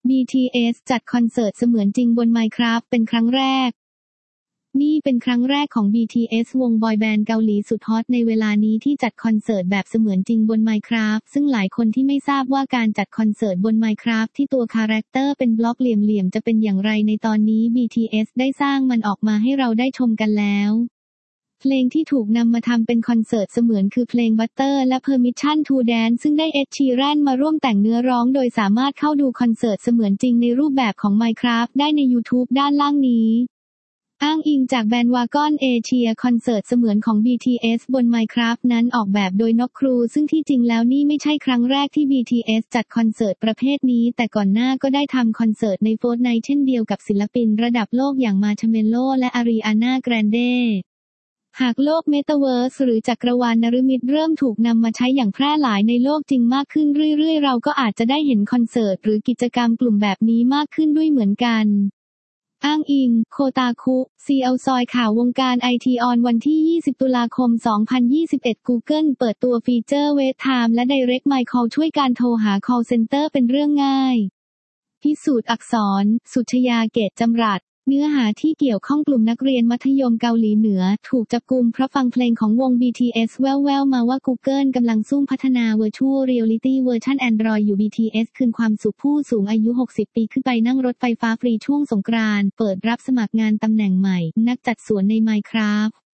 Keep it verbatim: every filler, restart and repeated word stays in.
บี ที เอส จัดคอนเสิร์ตเสมือนจริงบน Minecraft เป็นครั้งแรกนี่เป็นครั้งแรกของ บี ที เอส วงบอยแบนด์เกาหลีสุดฮอตในเวลานี้ที่จัดคอนเสิร์ตแบบเสมือนจริงบน Minecraft ซึ่งหลายคนที่ไม่ทราบว่าการจัดคอนเสิร์ตบน Minecraft ที่ตัวคาแรคเตอร์เป็นบล็อกเหลี่ยมๆจะเป็นอย่างไรในตอนนี้ บี ที เอส ได้สร้างมันออกมาให้เราได้ชมกันแล้วเพลงที่ถูกนำมาทำเป็นคอนเสิร์ตเสมือนคือเพลง Butter และ Permission to Dance ซึ่งได้เอ็ด ชีแรนมาร่วมแต่งเนื้อร้องโดยสามารถเข้าดูคอนเสิร์ตเสมือนจริงในรูปแบบของ Minecraft ได้ใน YouTube ด้านล่างนี้อ้างอิงจากแบนด์วากอนเอเชียคอนเสิร์ตเสมือนของ บี ที เอส บน Minecraft นั้นออกแบบโดยน็อกครูซึ่งที่จริงแล้วนี่ไม่ใช่ครั้งแรกที่ บี ที เอส จัดคอนเสิร์ตประเภทนี้แต่ก่อนหน้าก็ได้ทำคอนเสิร์ตใน Fortnite เช่นเดียวกับศิลปินระดับโลกอย่างมาร์ชเมลโล่และอารีอานาแกรนเดหากโลกเมตาเวิร์สหรือจักรวาลนฤมิตเริ่มถูกนำมาใช้อย่างแพร่หลายในโลกจริงมากขึ้นเรื่อยๆเราก็อาจจะได้เห็นคอนเสิร์ตหรือกิจกรรมกลุ่มแบบนี้มากขึ้นด้วยเหมือนกันอ้างอิงโคตาคุซีเอลซอยข่าววงการไอทีออนวันที่ยี่สิบตุลาคมสองพันยี่สิบเอ็ด Google เปิดตัวฟีเจอร์ Wait Time และ Direct My Call ช่วยการโทรหา call center เป็นเรื่องง่ายพิสูจน์อักษรสุชยาเกตจำรัดเนื้อหาที่เกี่ยวข้องกลุ่มนักเรียนมัธยมเกาหลีเหนือถูกจับกุมเพราะฟังเพลงของวง บี ที เอส แว่วๆมาว่า Google กำลังซุ่มพัฒนา Virtual Reality เวอร์ชัน Android อยู่ บี ที เอส คืนความสุขผู้สูงอายุหกสิบปีขึ้นไปนั่งรถไฟฟ้าฟรีช่วงสงกรานต์เปิดรับสมัครงานตำแหน่งใหม่นักจัดสวนใน Minecraft